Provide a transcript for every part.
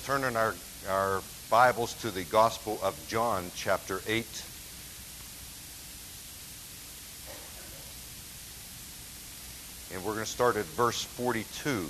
turn in our Bibles to the Gospel of John, chapter 8. And we're going to start at verse 42.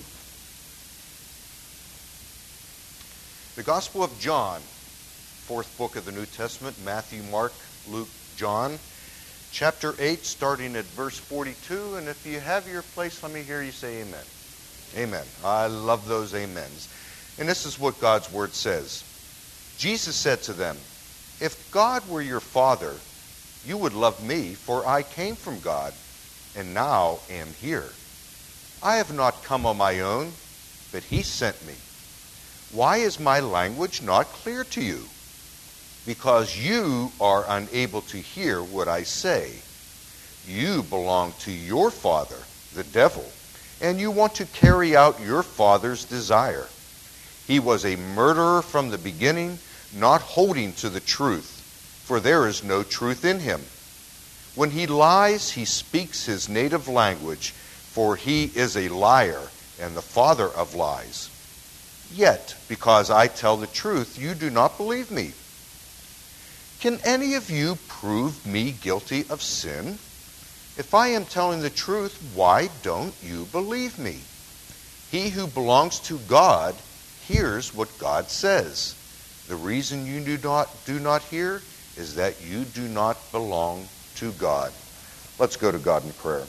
The Gospel of John, fourth book of the New Testament, Matthew, Mark, Luke, John, chapter 8, starting at verse 42. And if you have your place, let me hear you say amen. Amen. I love those amens. And this is what God's Word says. Jesus said to them, "If God were your Father, you would love me, for I came from God, and now am here. I have not come on my own, but He sent me. Why is my language not clear to you? Because you are unable to hear what I say. You belong to your father, the devil, and you want to carry out your father's desire. He was a murderer from the beginning, not holding to the truth, for there is no truth in him. When he lies, he speaks his native language, for he is a liar and the father of lies. Yet, because I tell the truth, you do not believe me. Can any of you prove me guilty of sin? If I am telling the truth, why don't you believe me? He who belongs to God hears what God says. The reason you do not hear is that you do not belong to God." Let's go to God in prayer.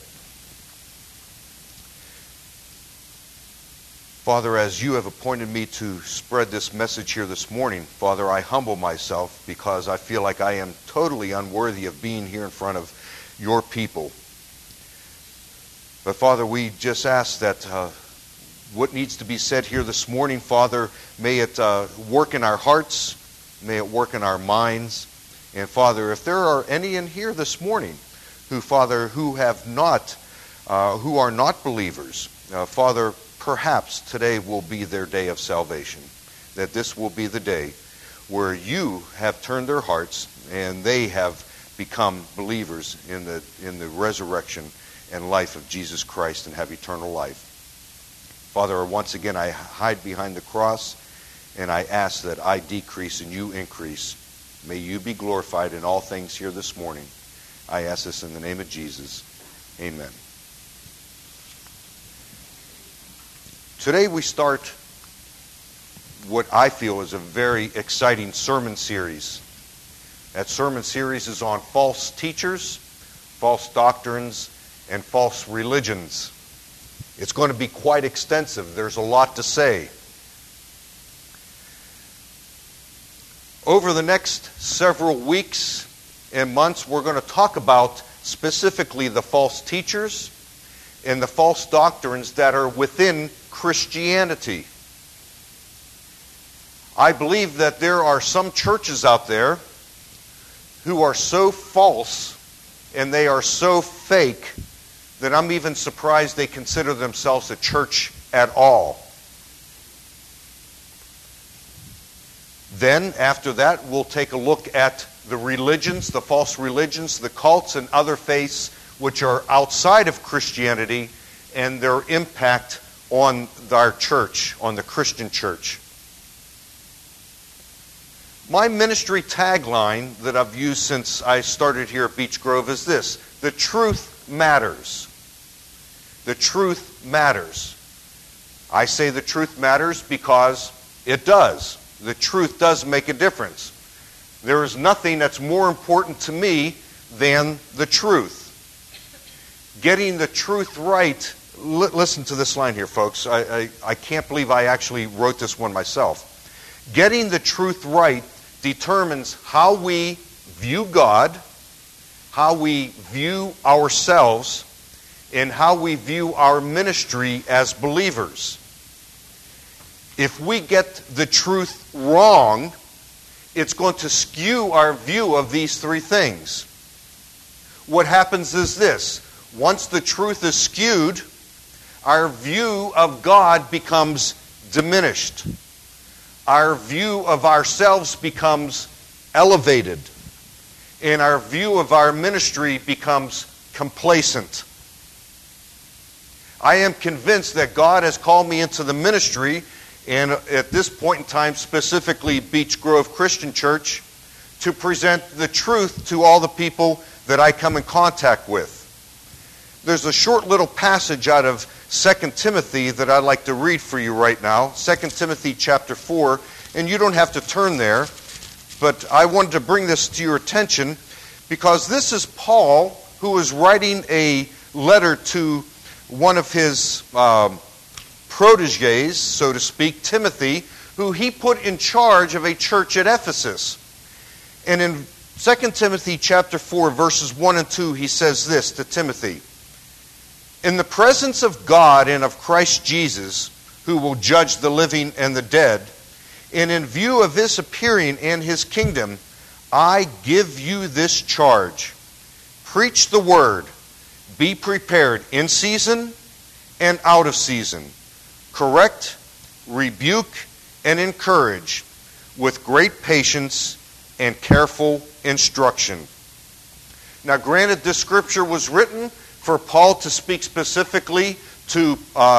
Father, as you have appointed me to spread this message here this morning, Father, I humble myself because I feel like I am totally unworthy of being here in front of your people. But Father, we just ask that what needs to be said here this morning, Father, may it work in our hearts, may it work in our minds. And Father, if there are any in here this morning who, Father, who are not believers, Father, perhaps today will be their day of salvation. That this will be the day where you have turned their hearts and they have become believers in the resurrection and life of Jesus Christ and have eternal life. Father, once again, I hide behind the cross, and I ask that I decrease and you increase. May you be glorified in all things here this morning. I ask this in the name of Jesus. Amen. Today we start what I feel is a very exciting sermon series. That sermon series is on false teachers, false doctrines, and false religions. It's going to be quite extensive. There's a lot to say. Over the next several weeks and months, we're going to talk about specifically the false teachers and the false doctrines that are within Christianity. I believe that there are some churches out there who are so false and they are so fake that I'm even surprised they consider themselves a church at all. Then, after that, we'll take a look at the religions, the false religions, the cults, and other faiths which are outside of Christianity and their impact on our church, on the Christian church. My ministry tagline that I've used since I started here at Beech Grove is this: the truth matters. The truth matters. I say the truth matters because it does. The truth does make a difference. There is nothing that's more important to me than the truth. Getting the truth right. Listen to this line here, folks. I can't believe I actually wrote this one myself. Getting the truth right determines how we view God, how we view ourselves, and how we view our ministry as believers. If we get the truth wrong, it's going to skew our view of these three things. What happens is this: once the truth is skewed, our view of God becomes diminished. Our view of ourselves becomes elevated. And our view of our ministry becomes complacent. I am convinced that God has called me into the ministry and at this point in time, specifically Beech Grove Christian Church, to present the truth to all the people that I come in contact with. There's a short little passage out of 2 Timothy that I'd like to read for you right now. 2 Timothy chapter 4, and you don't have to turn there, but I wanted to bring this to your attention because this is Paul, who is writing a letter to one of his proteges, so to speak, Timothy, who he put in charge of a church at Ephesus. And in 2 Timothy chapter 4, verses 1 and 2, he says this to Timothy: "In the presence of God and of Christ Jesus, who will judge the living and the dead, and in view of his appearing and his kingdom, I give you this charge. Preach the word. Be prepared in season and out of season. Correct, rebuke, and encourage with great patience and careful instruction." Now, granted, this scripture was written for Paul to speak specifically to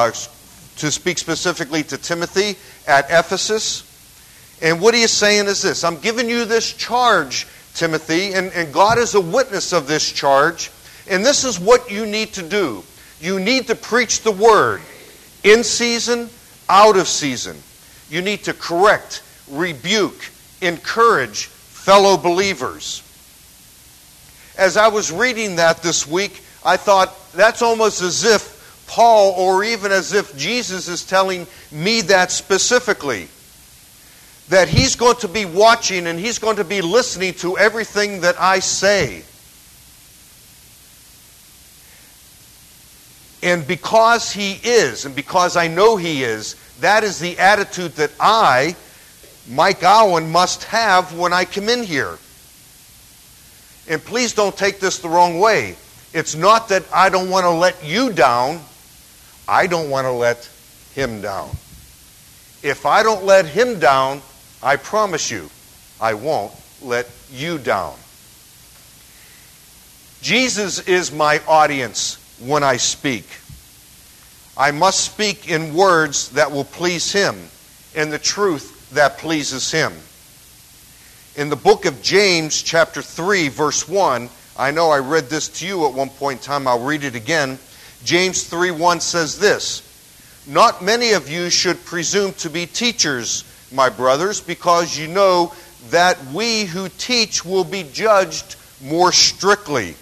Timothy at Ephesus. And what he is saying is this: I'm giving you this charge, Timothy, and God is a witness of this charge. And this is what you need to do. You need to preach the word in season, out of season. You need to correct, rebuke, encourage fellow believers. As I was reading that this week, I thought that's almost as if Paul, or even as if Jesus, is telling me that specifically. That he's going to be watching and he's going to be listening to everything that I say. And because he is, and because I know he is, that is the attitude that I, Mike Owen, must have when I come in here. And please don't take this the wrong way. It's not that I don't want to let you down. I don't want to let him down. If I don't let him down, I promise you, I won't let you down. Jesus is my audience when I speak. I must speak in words that will please him, and the truth that pleases him. In the book of James, chapter 3, verse 1, I know I read this to you at one point in time, I'll read it again. James 3:1 says this: "Not many of you should presume to be teachers, my brothers, because you know that we who teach will be judged more strictly."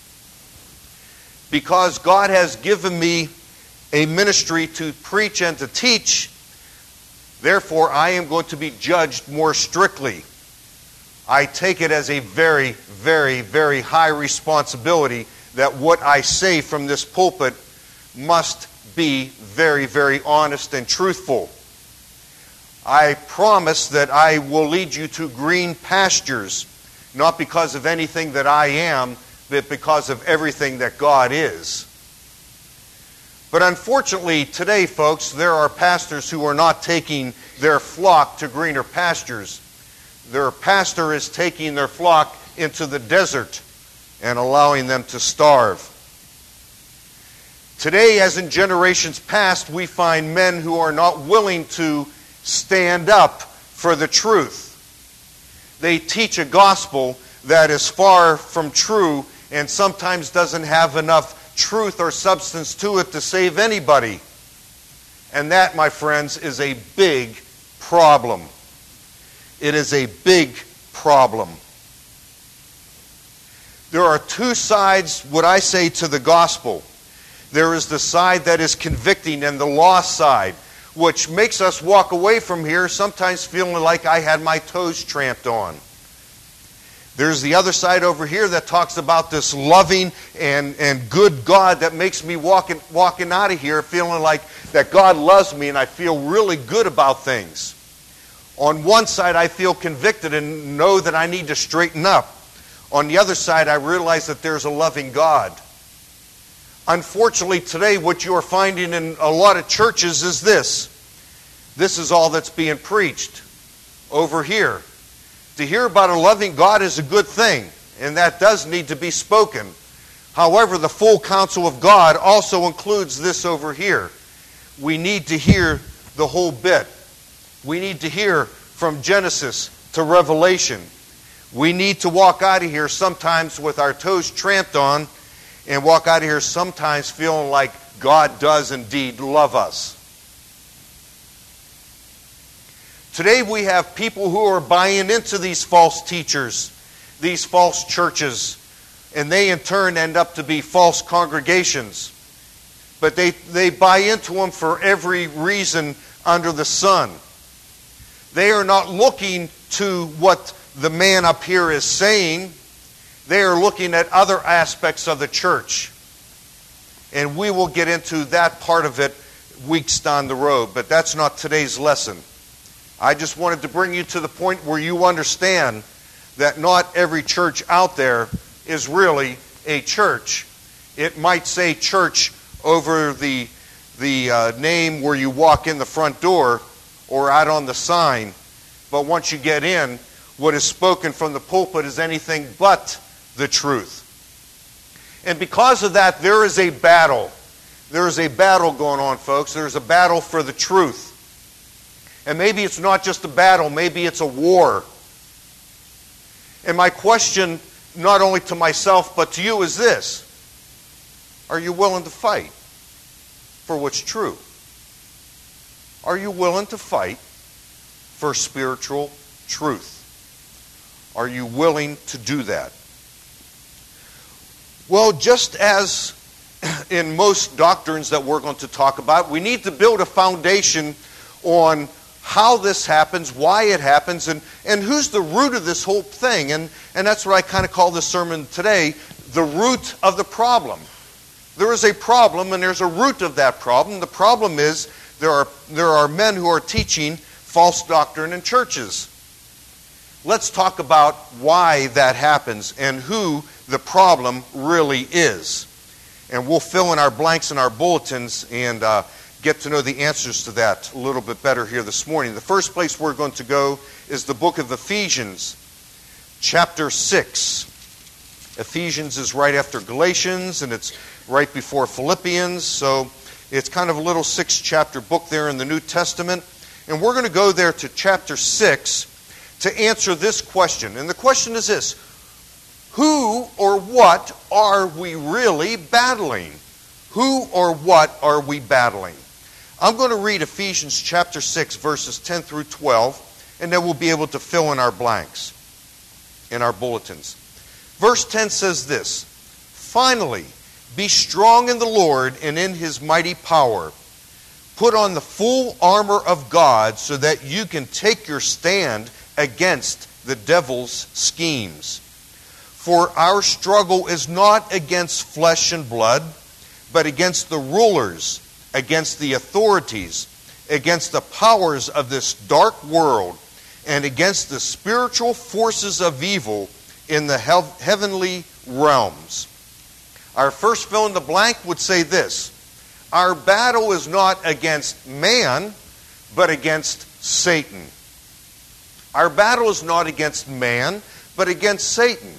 Because God has given me a ministry to preach and to teach, therefore I am going to be judged more strictly. I take it as a very, very, very high responsibility that what I say from this pulpit must be very, very honest and truthful. I promise that I will lead you to green pastures, not because of anything that I am, but because of everything that God is. But unfortunately, today, folks, there are pastors who are not taking their flock to greener pastures. Their pastor is taking their flock into the desert and allowing them to starve. Today, as in generations past, we find men who are not willing to stand up for the truth. They teach a gospel that is far from true and sometimes doesn't have enough truth or substance to it to save anybody. And that, my friends, is a big problem. It is a big problem. There are two sides, what I say, to the gospel. There is the side that is convicting and the lost side, which makes us walk away from here sometimes feeling like I had my toes tramped on. There's the other side over here that talks about this loving and good God that makes me walking out of here feeling like that God loves me and I feel really good about things. On one side, I feel convicted and know that I need to straighten up. On the other side, I realize that there's a loving God. Unfortunately, today, what you are finding in a lot of churches is this. This is all that's being preached over here. To hear about a loving God is a good thing, and that does need to be spoken. However, the full counsel of God also includes this over here. We need to hear the whole bit. We need to hear from Genesis to Revelation. We need to walk out of here sometimes with our toes tramped on, and walk out of here sometimes feeling like God does indeed love us. Today we have people who are buying into these false teachers, these false churches, and they in turn end up to be false congregations. But they buy into them for every reason under the sun. They are not looking to what the man up here is saying. They are looking at other aspects of the church. And we will get into that part of it weeks down the road. But that's not today's lesson. I just wanted to bring you to the point where you understand that not every church out there is really a church. It might say church over the name where you walk in the front door or out on the sign. But once you get in, what is spoken from the pulpit is anything but the truth. And because of that, there is a battle. There is a battle going on, folks. There is a battle for the truth. And maybe it's not just a battle, maybe it's a war. And my question, not only to myself, but to you is this. Are you willing to fight for what's true? Are you willing to fight for spiritual truth? Are you willing to do that? Well, just as in most doctrines that we're going to talk about, we need to build a foundation on how this happens, why it happens, and who's the root of this whole thing. And that's what I kind of call this sermon today, the root of the problem. There is a problem, and there's a root of that problem. The problem is there are men who are teaching false doctrine in churches. Let's talk about why that happens and who the problem really is. And we'll fill in our blanks in our bulletins and get to know the answers to that a little bit better here this morning. The first place we're going to go is the book of Ephesians, chapter 6. Ephesians is right after Galatians, and it's right before Philippians, so it's kind of a little 6-chapter book there in the New Testament. And we're going to go there to chapter 6 to answer this question. And the question is this: who or what are we really battling? Who or what are we battling? I'm going to read Ephesians chapter 6, verses 10 through 12, and then we'll be able to fill in our blanks in our bulletins. Verse 10 says this: finally, be strong in the Lord and in His mighty power. Put on the full armor of God so that you can take your stand against the devil's schemes. For our struggle is not against flesh and blood, but against the rulers, against the authorities, against the powers of this dark world, and against the spiritual forces of evil in the heavenly realms. Our first fill in the blank would say this: our battle is not against man, but against Satan. Our battle is not against man, but against Satan.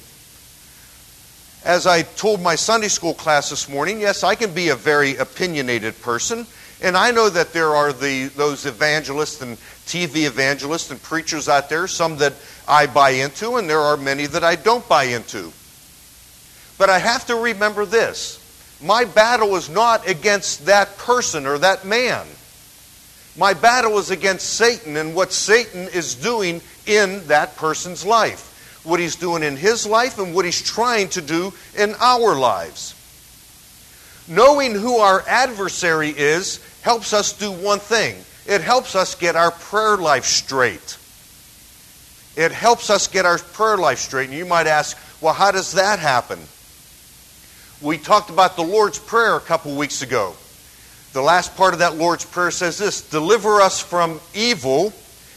As I told my Sunday school class this morning, yes, I can be a very opinionated person, and I know that there are those evangelists and TV evangelists and preachers out there, some that I buy into, and there are many that I don't buy into. But I have to remember this: my battle is not against that person or that man. My battle is against Satan and what Satan is doing in that person's life. What he's doing in his life and what he's trying to do in our lives. Knowing who our adversary is helps us do one thing. It helps us get our prayer life straight. It helps us get our prayer life straight. And you might ask, well, how does that happen? We talked about the Lord's Prayer a couple weeks ago. The last part of that Lord's Prayer says this: deliver us from evil,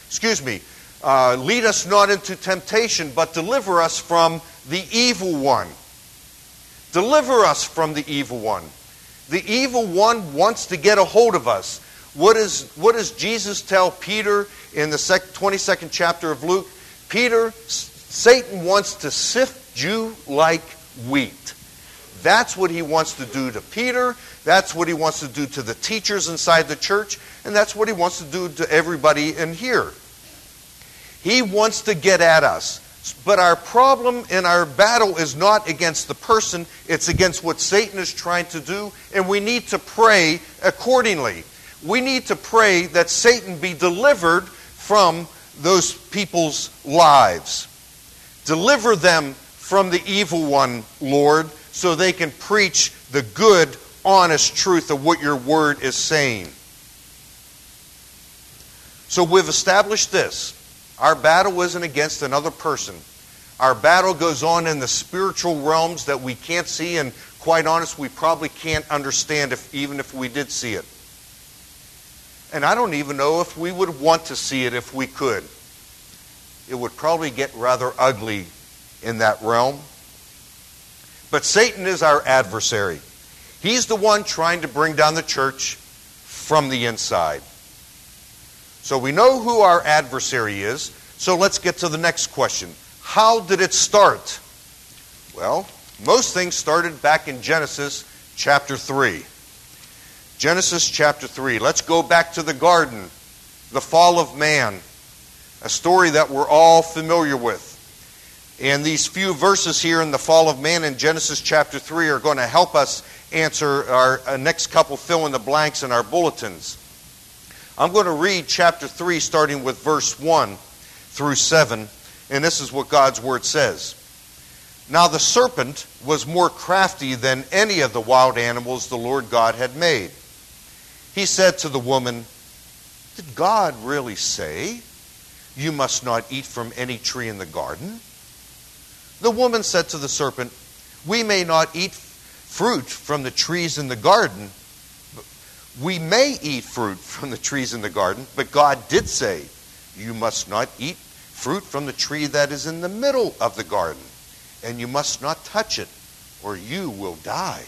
lead us not into temptation, but deliver us from the evil one. Deliver us from the evil one. The evil one wants to get a hold of us. What does Jesus tell Peter in the 22nd chapter of Luke? Peter, Satan wants to sift you like wheat. That's what he wants to do to Peter. That's what he wants to do to the teachers inside the church. And that's what he wants to do to everybody in here. He wants to get at us. But our problem and our battle is not against the person. It's against what Satan is trying to do. And we need to pray accordingly. We need to pray that Satan be delivered from those people's lives. Deliver them from the evil one, Lord, so they can preach the good, honest truth of what your word is saying. So we've established this. Our battle isn't against another person. Our battle goes on in the spiritual realms that we can't see, and quite honest, we probably can't understand even if we did see it. And I don't even know if we would want to see it if we could. It would probably get rather ugly in that realm. But Satan is our adversary. He's the one trying to bring down the church from the inside. So we know who our adversary is. So let's get to the next question. How did it start? Well, most things started back in Genesis chapter 3. Genesis chapter 3. Let's go back to the garden, the fall of man, a story that we're all familiar with. And these few verses here in the fall of man in Genesis chapter 3 are going to help us answer our next couple fill in the blanks in our bulletins. I'm going to read chapter 3 starting with verse 1 through 7, and this is what God's word says. Now the serpent was more crafty than any of the wild animals the Lord God had made. He said to the woman, "Did God really say, 'You must not eat from any tree in the garden'?" The woman said to the serpent, "We may not eat fruit from the trees in the garden. We may eat fruit from the trees in the garden, but God did say, 'You must not eat fruit from the tree that is in the middle of the garden, and you must not touch it, or you will die.'"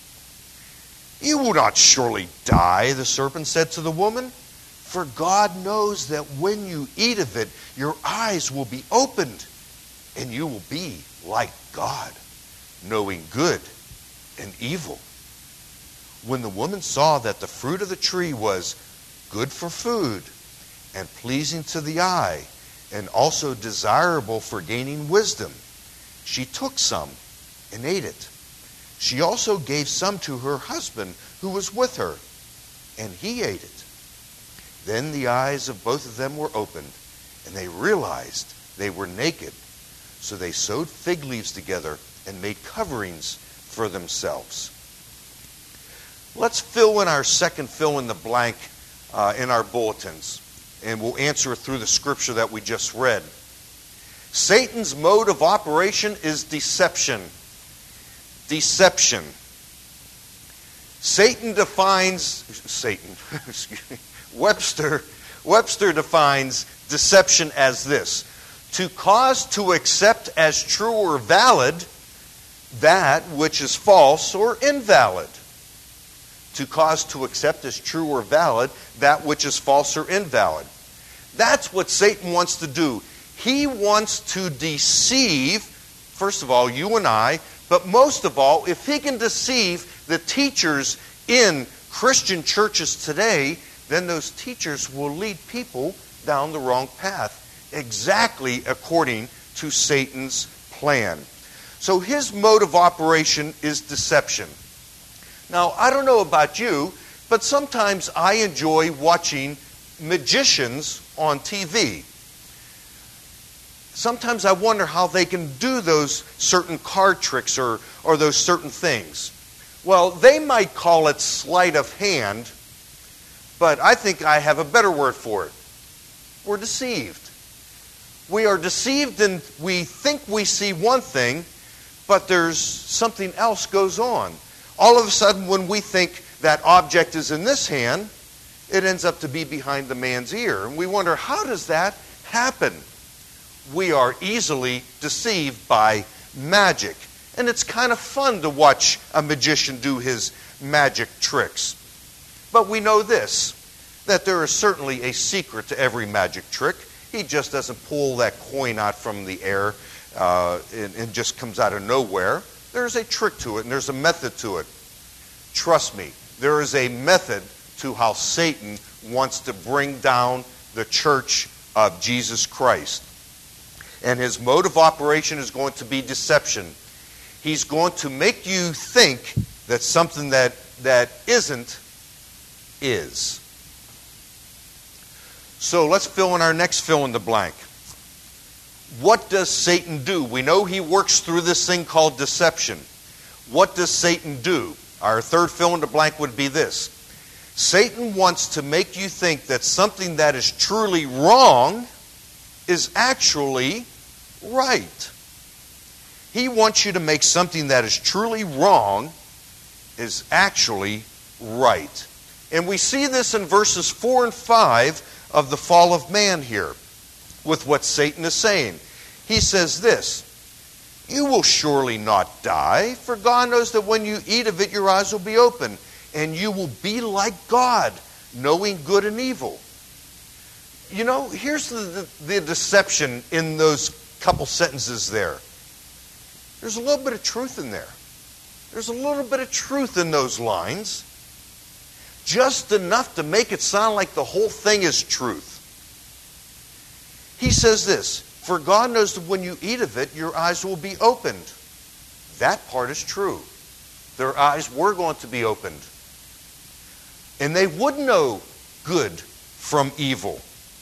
"You will not surely die," the serpent said to the woman, "for God knows that when you eat of it, your eyes will be opened, and you will be like God, knowing good and evil." When the woman saw that the fruit of the tree was good for food, and pleasing to the eye, and also desirable for gaining wisdom, she took some and ate it. She also gave some to her husband who was with her, and he ate it. Then the eyes of both of them were opened, and they realized they were naked. So they sewed fig leaves together and made coverings for themselves. Let's fill in our second fill in the blank in our bulletins, and we'll answer it through the scripture that we just read. Satan's mode of operation is deception. Deception. Webster defines deception as this: to cause to accept as true or valid that which is false or invalid. To cause to accept as true or valid that which is false or invalid. That's what Satan wants to do. He wants to deceive, first of all, you and I, but most of all, if he can deceive the teachers in Christian churches today, then those teachers will lead people down the wrong path, exactly according to Satan's plan. So his mode of operation is deception. Now, I don't know about you, but sometimes I enjoy watching magicians on TV. Sometimes I wonder how they can do those certain card tricks or those certain things. Well, they might call it sleight of hand, but I think I have a better word for it. We're deceived. We are deceived and we think we see one thing, but there's something else goes on. All of a sudden, when we think that object is in this hand, it ends up to be behind the man's ear. And we wonder, how does that happen? We are easily deceived by magic. And it's kind of fun to watch a magician do his magic tricks. But we know this, that there is certainly a secret to every magic trick. He just doesn't pull that coin out from the air and just comes out of nowhere. there's a trick to it and there's a method to it. Trust me, there is a method to how Satan wants to bring down the church of Jesus Christ. And his mode of operation is going to be deception. He's going to make you think that something that isn't is. So let's fill in our next fill in the blank. What does Satan do? We know he works through this thing called deception. What does Satan do? Our third fill in the blank would be this. Satan wants to make you think that something that is truly wrong is actually right. He wants you to make something that is truly wrong is actually right. And we see this in verses 4 and 5 of the fall of man here with what Satan is saying. He says this, "You will surely not die, for God knows that when you eat of it, your eyes will be open, and you will be like God, knowing good and evil." You know, here's the deception in those couple sentences there. There's a little bit of truth in there. There's a little bit of truth in those lines. Just enough to make it sound like the whole thing is truth. He says this, "For God knows that when you eat of it, your eyes will be opened." That part is true. Their eyes were going to be opened. And they would know good from evil.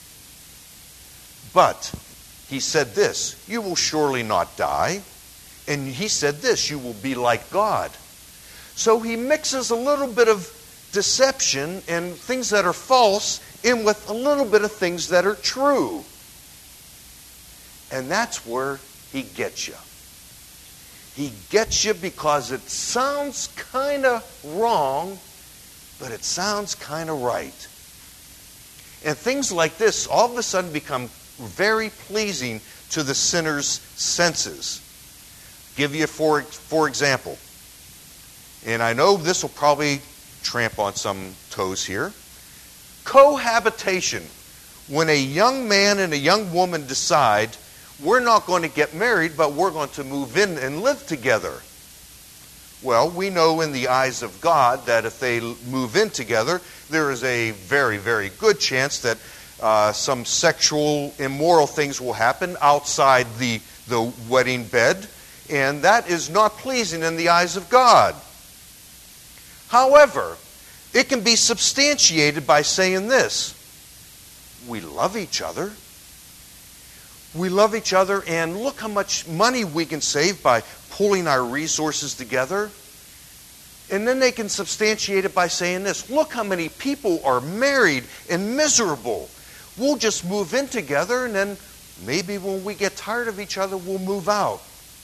But he said this, "You will surely not die." And he said this, "You will be like God." So he mixes a little bit of deception and things that are false in with a little bit of things that are true. And that's where he gets you. He gets you because it sounds kind of wrong, but it sounds kind of right. And things like this all of a sudden become very pleasing to the sinner's senses. Give you for example, and I know this will probably tramp on some toes here. Cohabitation. When a young man and a young woman decide, we're not going to get married, but we're going to move in and live together. Well, we know in the eyes of God that if they move in together, there is a very, very good chance that some sexual immoral things will happen outside the wedding bed, and that is not pleasing in the eyes of God. However, it can be substantiated by saying this: we love each other. We love each other, and look how much money we can save by pulling our resources together. And then they can substantiate it by saying this: look how many people are married and miserable. We'll just move in together, and then maybe when we get tired of each other, we'll move out.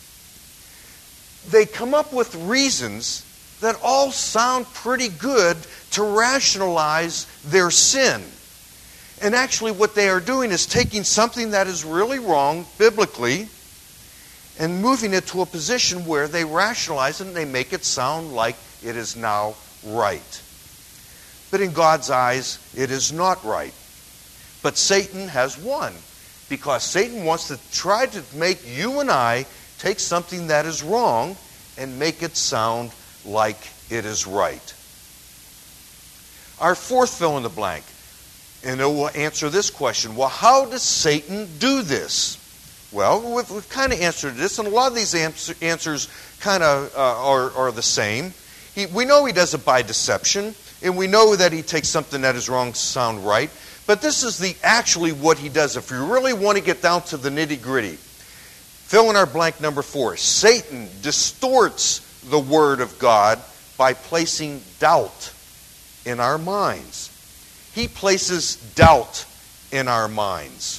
They come up with reasons that all sound pretty good to rationalize their sin. And actually what they are doing is taking something that is really wrong biblically and moving it to a position where they rationalize it and they make it sound like it is now right. But in God's eyes, it is not right. But Satan has won, because Satan wants to try to make you and I take something that is wrong and make it sound like it is right. Our fourth fill in the blank, and it will answer this question: well, how does Satan do this? Well, we've kind of answered this, and a lot of these answers kind of are the same. We know he does it by deception, and we know that he takes something that is wrong to sound right. But this is actually what he does. If you really want to get down to the nitty-gritty, fill in our blank number 4. Satan distorts the Word of God by placing doubt in our minds. He places doubt in our minds.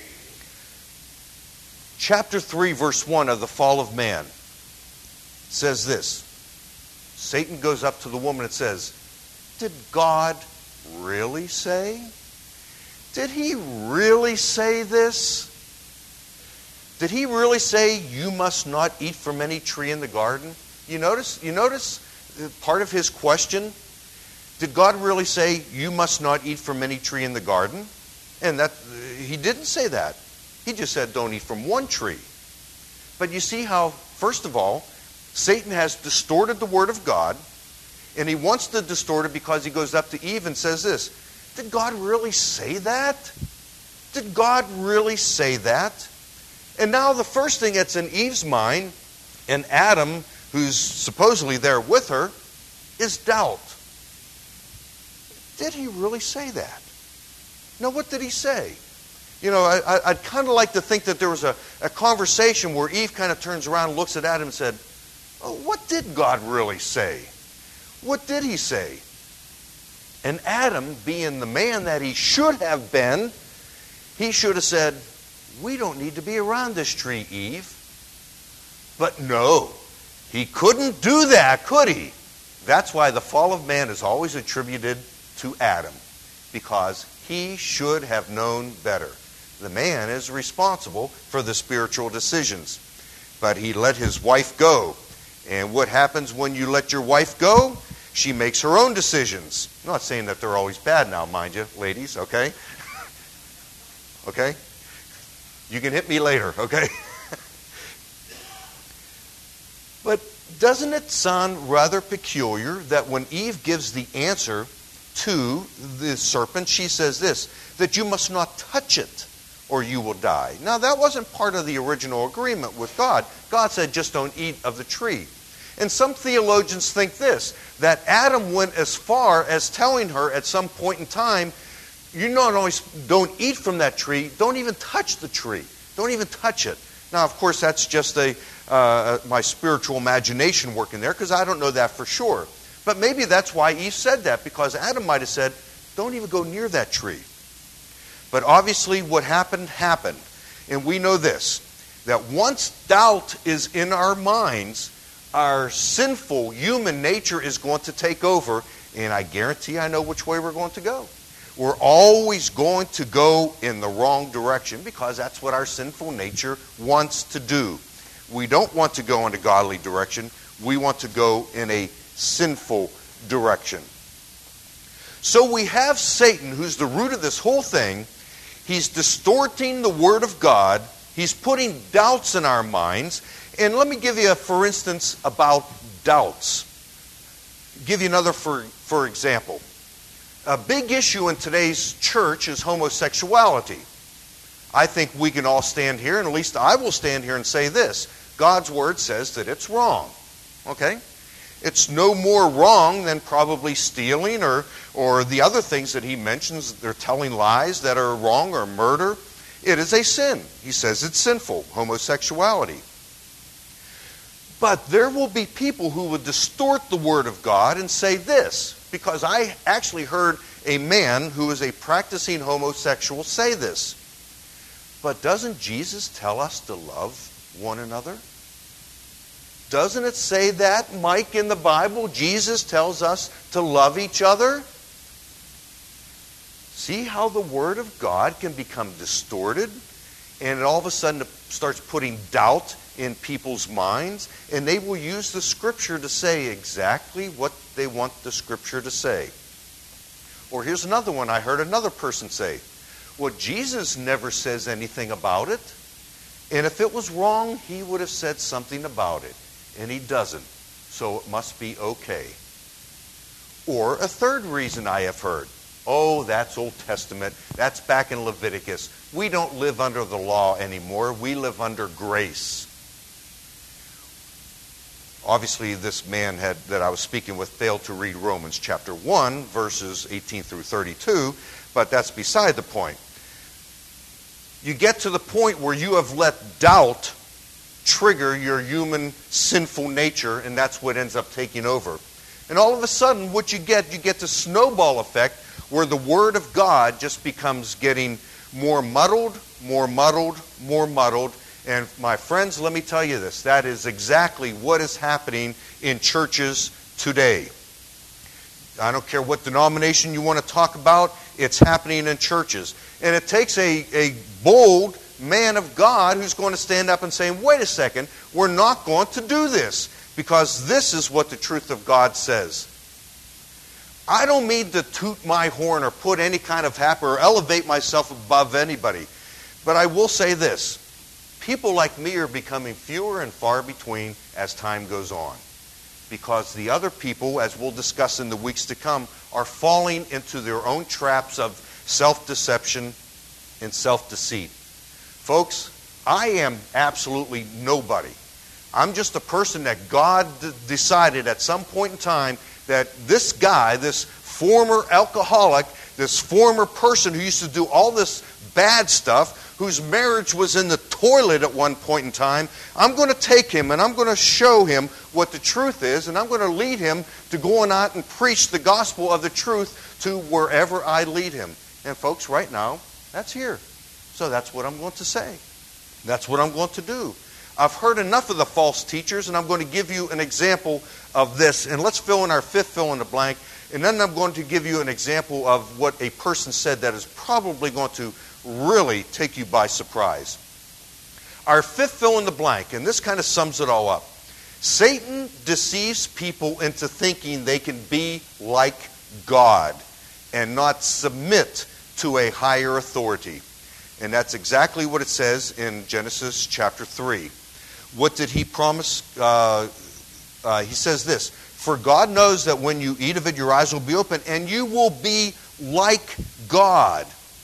Chapter 3, verse 1 of the fall of man says this. Satan goes up to the woman and says, "Did God really say? Did he really say this? Did he really say you must not eat from any tree in the garden?" You notice part of his question? Did God really say you must not eat from any tree in the garden? And that he didn't say that. He just said don't eat from one tree. But you see how, first of all, Satan has distorted the Word of God, and he wants to distort it because he goes up to Eve and says this, did God really say that? Did God really say that? And now the first thing that's in Eve's mind, and Adam, who's supposedly there with her, is doubt. Did he really say that? Now, what did he say? You know, I'd kind of like to think that there was a conversation where Eve kind of turns around and looks at Adam and said, oh, what did God really say? What did he say? And Adam, being the man that he should have been, he should have said, we don't need to be around this tree, Eve. But no, he couldn't do that, could he? That's why the fall of man is always attributed to Adam, because he should have known better. The man is responsible for the spiritual decisions. But he let his wife go. And what happens when you let your wife go? She makes her own decisions. I'm not saying that they're always bad now, mind you, ladies, okay? Okay? You can hit me later, okay? But doesn't it sound rather peculiar that when Eve gives the answer to the serpent, she says this, that you must not touch it or you will die. Now, that wasn't part of the original agreement with God. God said, just don't eat of the tree. And some theologians think this, that Adam went as far as telling her at some point in time, you not only don't eat from that tree, don't even touch the tree. Don't even touch it. Now, of course, that's just my spiritual imagination working there, because I don't know that for sure. But maybe that's why Eve said that, because Adam might have said, don't even go near that tree. But obviously what happened, happened. And we know this, that once doubt is in our minds, our sinful human nature is going to take over, and I guarantee I know which way we're going to go. We're always going to go in the wrong direction because that's what our sinful nature wants to do. We don't want to go in a godly direction. We want to go in a sinful direction. So we have Satan, who's the root of this whole thing. He's distorting the Word of God. He's putting doubts in our minds. And let me give you, for instance, about doubts. Give you another for example. A big issue in today's church is homosexuality. I think we can all stand here, and at least I will stand here and say this. God's Word says that it's wrong. Okay? It's no more wrong than probably stealing or the other things that he mentions. They're telling lies that are wrong, or murder. It is a sin. He says it's sinful, homosexuality. But there will be people who would distort the Word of God and say this, because I actually heard a man who is a practicing homosexual say this. But doesn't Jesus tell us to love one another? Doesn't it say that, Mike, in the Bible? Jesus tells us to love each other. See how the Word of God can become distorted, and it all of a sudden starts putting doubt in people's minds, and they will use the Scripture to say exactly what they want the Scripture to say. Or here's another one I heard another person say. Well, Jesus never says anything about it, and if it was wrong, he would have said something about it. And he doesn't, so it must be okay. Or a third reason I have heard, oh, that's Old Testament, that's back in Leviticus. We don't live under the law anymore, we live under grace. Obviously, this man that I was speaking with failed to read Romans chapter 1, verses 18 through 32, but that's beside the point. You get to the point where you have let doubt trigger your human sinful nature, and that's what ends up taking over. And all of a sudden, what you get the snowball effect where the Word of God just becomes getting more muddled, more muddled, more muddled. And my friends, let me tell you this, that is exactly what is happening in churches today. I don't care what denomination you want to talk about, it's happening in churches. And it takes a bold man of God who's going to stand up and say, wait a second, we're not going to do this because this is what the truth of God says. I don't mean to toot my horn or put any kind of hat or elevate myself above anybody, but I will say this. People like me are becoming fewer and far between as time goes on, because the other people, as we'll discuss in the weeks to come, are falling into their own traps of self-deception and self-deceit. Folks, I am absolutely nobody. I'm just a person that God decided at some point in time that this guy, this former alcoholic, this former person who used to do all this bad stuff, whose marriage was in the toilet at one point in time, I'm going to take him and I'm going to show him what the truth is, and I'm going to lead him to going out and preach the gospel of the truth to wherever I lead him. And folks, right now, that's here. So that's what I'm going to say. That's what I'm going to do. I've heard enough of the false teachers, and I'm going to give you an example of this. And let's fill in our fifth fill in the blank. And then I'm going to give you an example of what a person said that is probably going to really take you by surprise. Our fifth fill in the blank, and this kind of sums it all up. Satan deceives people into thinking they can be like God and not submit to a higher authority. And that's exactly what it says in Genesis chapter 3. What did he promise? He says this, "For God knows that when you eat of it, your eyes will be open, and you will be like God."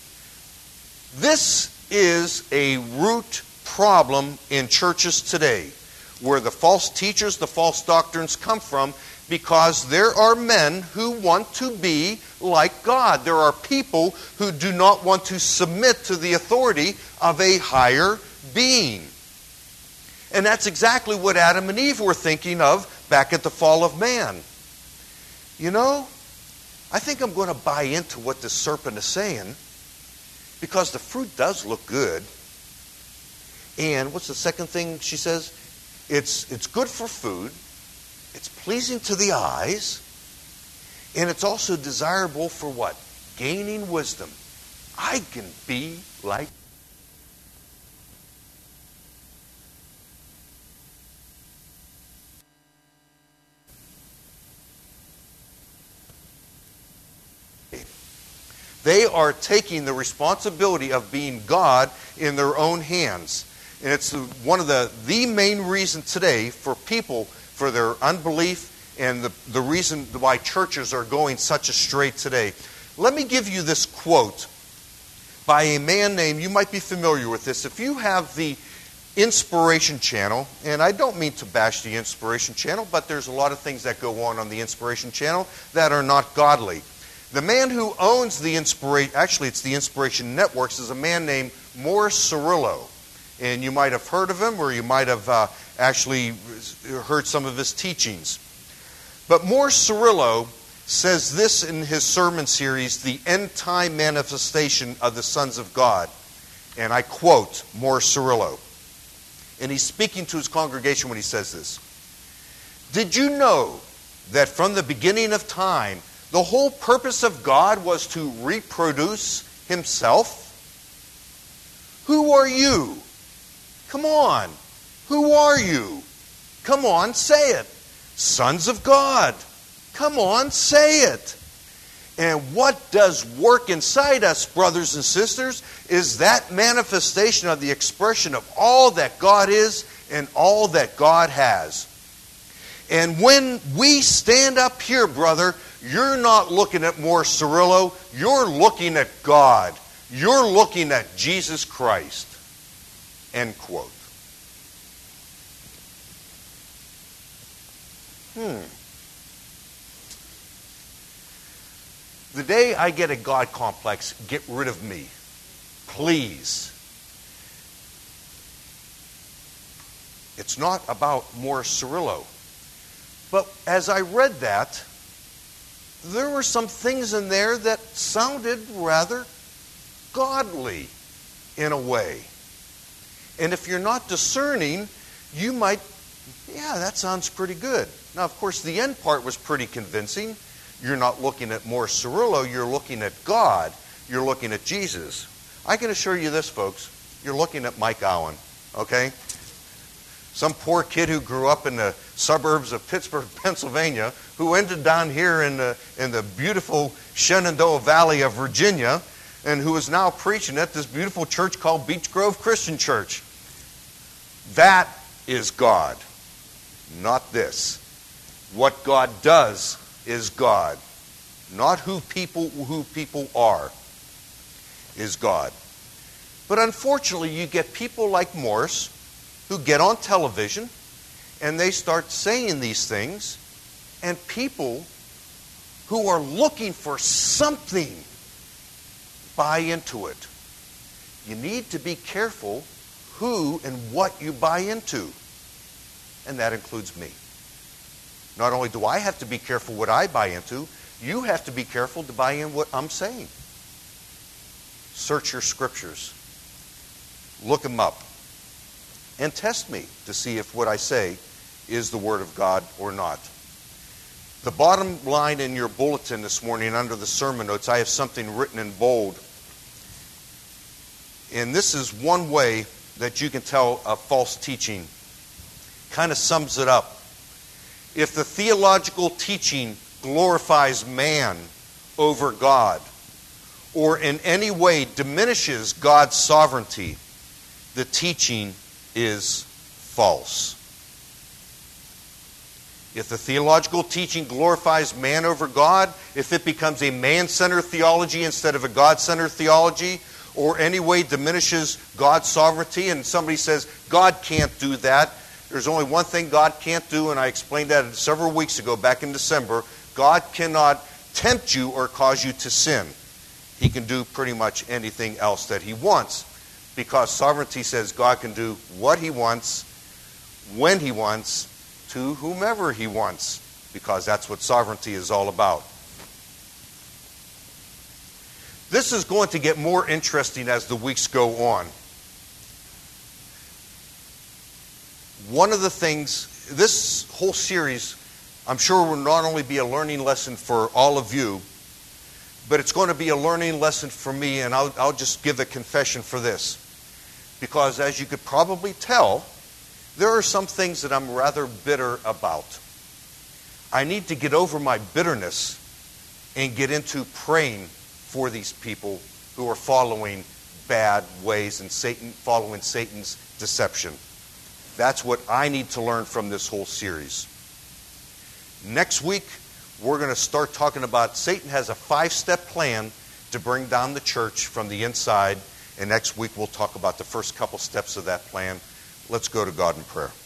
This is a root problem in churches today, where the false teachers, the false doctrines come from, because there are men who want to be like God. There are people who do not want to submit to the authority of a higher being. And that's exactly what Adam and Eve were thinking of back at the fall of man. You know, I think I'm going to buy into what the serpent is saying, because the fruit does look good. And what's the second thing she says? It's good for food. It's pleasing to the eyes. And it's also desirable for what? Gaining wisdom. I can be like They are taking the responsibility of being God in their own hands. And it's one of the main reason today for people, for their unbelief, and the reason why churches are going such astray today. Let me give you this quote by a man named, you might be familiar with this. If you have the Inspiration Channel, and I don't mean to bash the Inspiration Channel, but there's a lot of things that go on the Inspiration Channel that are not godly. The man who owns the Inspiration Networks is a man named Morris Cerullo. And you might have heard of him, or you might have actually heard some of his teachings. But Morris Cerullo says this in his sermon series, The End Time Manifestation of the Sons of God. And I quote Morris Cerullo. And he's speaking to his congregation when he says this. "Did you know that from the beginning of time, the whole purpose of God was to reproduce himself? Who are you? Come on. Who are you? Come on, say it. Sons of God. Come on, say it." And what does work inside us, brothers and sisters, is that manifestation of the expression of all that God is and all that God has. And when we stand up here, brother, you're not looking at Morris Cerullo, you're looking at God. You're looking at Jesus Christ. End quote. The day I get a God complex, get rid of me. Please. It's not about Morris Cerullo. But as I read that, there were some things in there that sounded rather godly in a way. And if you're not discerning, you might, yeah, that sounds pretty good. Now, of course, the end part was pretty convincing. You're not looking at Morris Cerullo, you're looking at God. You're looking at Jesus. I can assure you this, folks. You're looking at Mike Allen, okay? Some poor kid who grew up in the suburbs of Pittsburgh, Pennsylvania, who ended down here in the beautiful Shenandoah Valley of Virginia, and who is now preaching at this beautiful church called Beech Grove Christian Church. That is God, not this. What God does is God, not who people are is God. But unfortunately, you get people like Morris who get on television and they start saying these things, and people who are looking for something buy into it. You need to be careful who and what you buy into. And that includes me. Not only do I have to be careful what I buy into, you have to be careful to buy in what I'm saying. Search your scriptures. Look them up. And test me to see if what I say is the Word of God or not. The bottom line in your bulletin this morning under the sermon notes, I have something written in bold. And this is one way that you can tell a false teaching. Kind of sums it up. If the theological teaching glorifies man over God, or in any way diminishes God's sovereignty, the teaching is false. If the theological teaching glorifies man over God, if it becomes a man-centered theology instead of a God-centered theology, or any way diminishes God's sovereignty, and somebody says, God can't do that, there's only one thing God can't do, and I explained that several weeks ago, back in December. God cannot tempt you or cause you to sin. He can do pretty much anything else that He wants, because sovereignty says God can do what He wants, when He wants, to whomever He wants, because that's what sovereignty is all about. This is going to get more interesting as the weeks go on. One of the things, this whole series, I'm sure will not only be a learning lesson for all of you, but it's going to be a learning lesson for me, and I'll just give a confession for this. Because as you could probably tell, there are some things that I'm rather bitter about. I need to get over my bitterness and get into praying for these people who are following bad ways and following Satan's deception. That's what I need to learn from this whole series. Next week, we're going to start talking about Satan has a 5-step plan to bring down the church from the inside. And next week, we'll talk about the first couple steps of that plan. Let's go to God in prayer.